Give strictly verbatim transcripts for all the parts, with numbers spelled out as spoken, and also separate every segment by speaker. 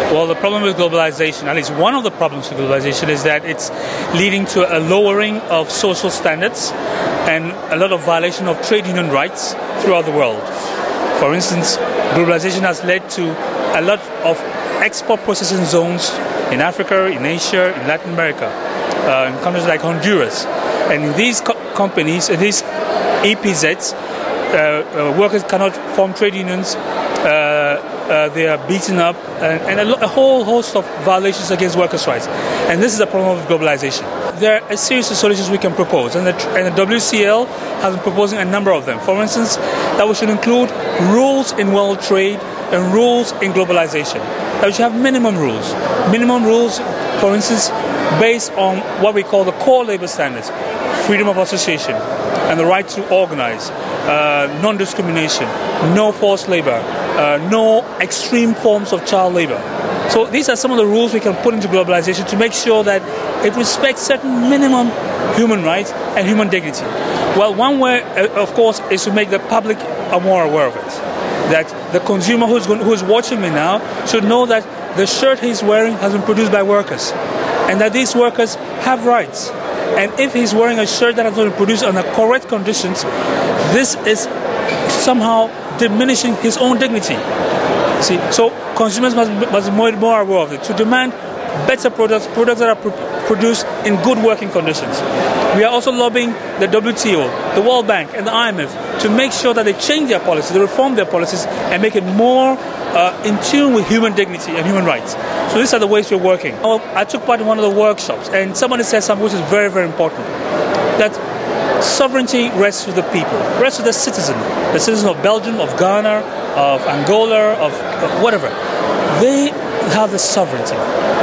Speaker 1: Well, the problem with globalization, at least one of the problems with globalization, is that it's leading to a lowering of social standards and a lot of violation of trade union rights throughout the world. For instance, globalization has led to a lot of export processing zones in Africa, in Asia, in Latin America, uh, in countries like Honduras. And in these co- companies, in these E P Zs, uh, uh, workers cannot form trade unions. Uh, uh, they are beaten up, and, and a, lo- a whole host of violations against workers' rights. And this is a problem of globalization. There are a series of solutions we can propose, and the, and the W C L has been proposing a number of them. For instance, that we should include rules in world trade and rules in globalization. That we should have minimum rules. Minimum rules, for instance, based on what we call the core labor standards: freedom of association and the right to organize, uh, non-discrimination, no forced labor, uh, no extreme forms of child labor. So these are some of the rules we can put into globalization to make sure that it respects certain minimum human rights and human dignity. Well, one way, uh, of course, is to make the public more aware of it. That the consumer who's, going, who's watching me now should know that the shirt he's wearing has been produced by workers, and that these workers have rights. And if he's wearing a shirt that has been produced under correct conditions, this is somehow diminishing his own dignity. See, so consumers must, must be more, more aware of it, to demand better products, products that are pro- produced in good working conditions. We are also lobbying the W T O, the World Bank, and the I M F to make sure that they change their policies, they reform their policies, and make it more uh, in tune with human dignity and human rights. So these are the ways we're working. I took part in one of the workshops, and somebody said something which is very, very important, that sovereignty rests with the people, rests with the citizen, the citizen of Belgium, of Ghana, of Angola, of uh, whatever. They have the sovereignty.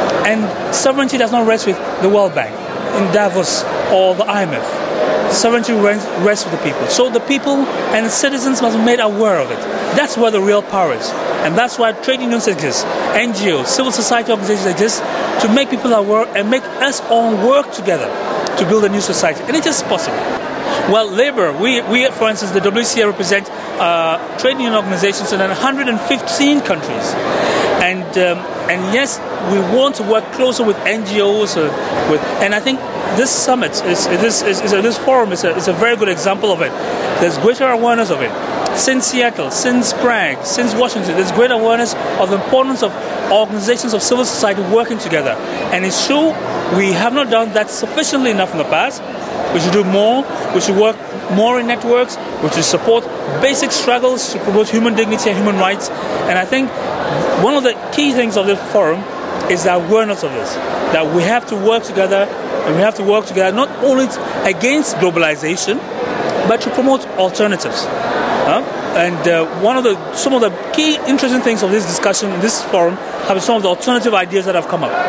Speaker 1: And sovereignty does not rest with the World Bank, in Davos, or the I M F. Sovereignty rests with the people. So the people and the citizens must be made aware of it. That's where the real power is. And that's why trade unions exist, N G Os, civil society organizations exist, to make people aware and make us all work together to build a new society. And it is possible. Well, labor, we, we for instance, the W C L represent uh, trade union organizations in one hundred fifteen countries. And um, and yes, we want to work closer with N G Os. Uh, with, and I think this summit, is, this, is, is, this forum is a, is a very good example of it. There's greater awareness of it. Since Seattle, since Prague, since Washington, there's great awareness of the importance of organizations of civil society working together. And it's true, we have not done that sufficiently enough in the past. We should do more. We should work more in networks. We should support basic struggles to promote human dignity and human rights. And I think one of the key things of this forum is the awareness of this, that we have to work together, and we have to work together not only against globalization, but to promote alternatives. Huh? And uh, one of the some of the key interesting things of this discussion in this forum have been some of the alternative ideas that have come up.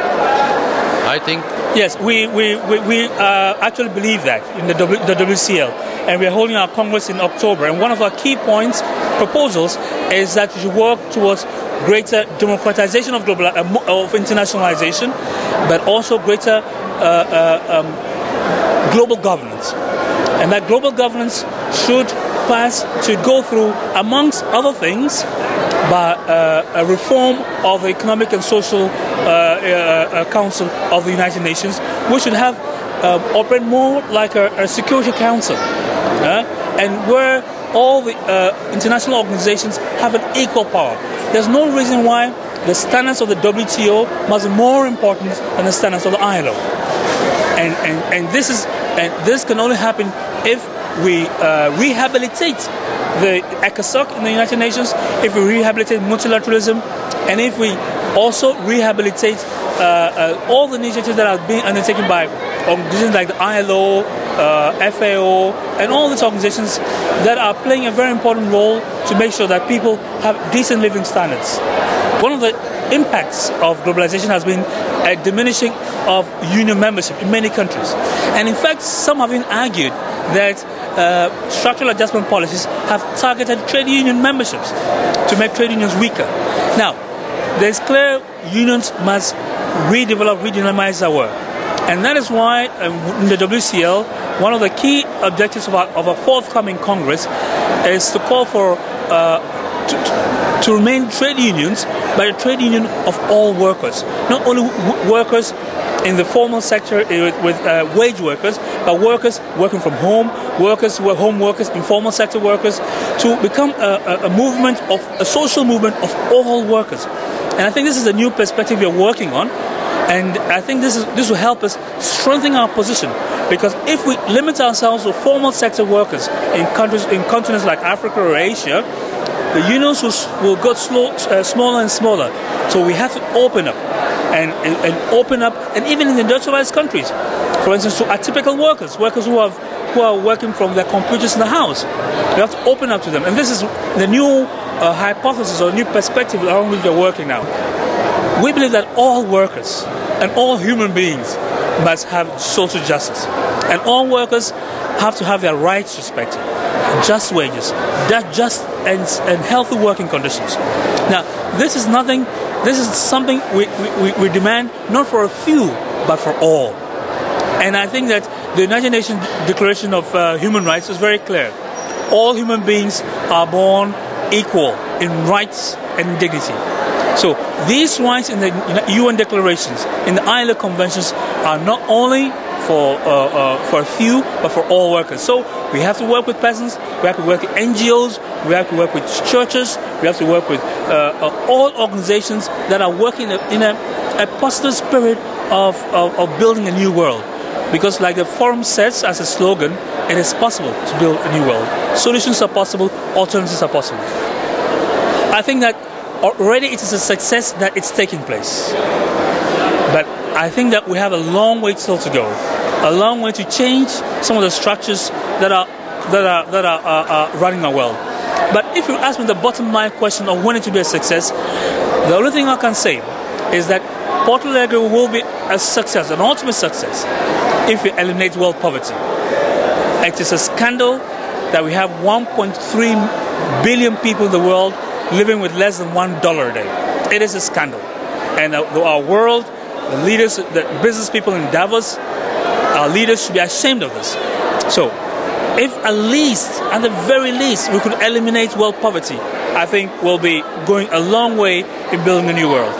Speaker 2: I think
Speaker 1: yes, we we we, we uh, actually believe that in the, w, the W C L, and we are holding our Congress in October. And one of our key points proposals is that we should work towards greater democratization of global uh, of internationalization, but also greater uh, uh, um, global governance, and that global governance should pass to go through, amongst other things, by uh, a reform of the Economic and Social uh, uh, Council of the United Nations. We should have uh, operate more like a, a Security Council, uh, and where all the uh, international organizations have an equal power. There's no reason why the standards of the W T O must be more important than the standards of the I L O. And and, and this is and this can only happen if we uh, rehabilitate the ECOSOC in the United Nations, if we rehabilitate multilateralism, and if we also rehabilitate uh, uh, all the initiatives that are being undertaken by organizations like the I L O, uh, F A O, and all these organizations that are playing a very important role to make sure that people have decent living standards. One of the impacts of globalization has been a diminishing of union membership in many countries. And in fact, some have even argued that uh, structural adjustment policies have targeted trade union memberships to make trade unions weaker. Now, there's clear unions must redevelop, redynamize their work. And that is why um, in the W C L, one of the key objectives of our, of our forthcoming Congress is to call for uh, to, to remain trade unions, but a trade union of all workers, not only w- workers in the formal sector with, with uh, wage workers, but workers working from home, workers who are home workers, informal sector workers, to become a, a, a movement of a social movement of all workers. And I think this is a new perspective we're working on, and I think this is this will help us strengthen our position. Because if we limit ourselves to formal sector workers in countries in continents like Africa or Asia, the unions will, will get slow, uh, smaller and smaller. So we have to open up. And, and, and open up, and even in the industrialized countries, for instance, to atypical workers, workers who have who are working from their computers in the house, we have to open up to them. And this is the new uh, hypothesis or new perspective around which we're working now. We believe that all workers and all human beings must have social justice, and all workers have to have their rights respected, just wages, just and, and healthy working conditions. Now, this is nothing. This is something we, we, we demand not for a few, but for all. And I think that the United Nations Declaration of uh, Human Rights is very clear. All human beings are born equal in rights and dignity. So these rights in the U N declarations, in the I L O conventions, are not only for uh, uh, for a few, but for all workers. So we have to work with peasants, we have to work with N G Os, we have to work with churches, we have to work with uh, uh, all organizations that are working in a, a positive spirit of, of, of building a new world. Because like the forum says as a slogan, it is possible to build a new world. Solutions are possible, alternatives are possible. I think that already it is a success that it's taking place. But I think that we have a long way still to go. A long way to change some of the structures that are that are that are uh, uh, running our world. But if you ask me the bottom line question of when it will be a success, the only thing I can say is that Porto Alegre will be a success, an ultimate success, if we eliminate world poverty. It is a scandal that we have one point three billion people in the world living with less than one dollar a day. It is a scandal, and uh, our world, the leaders, the business people in Davos, our leaders should be ashamed of this. So, if at least, at the very least, we could eliminate world poverty, I think we'll be going a long way in building a new world.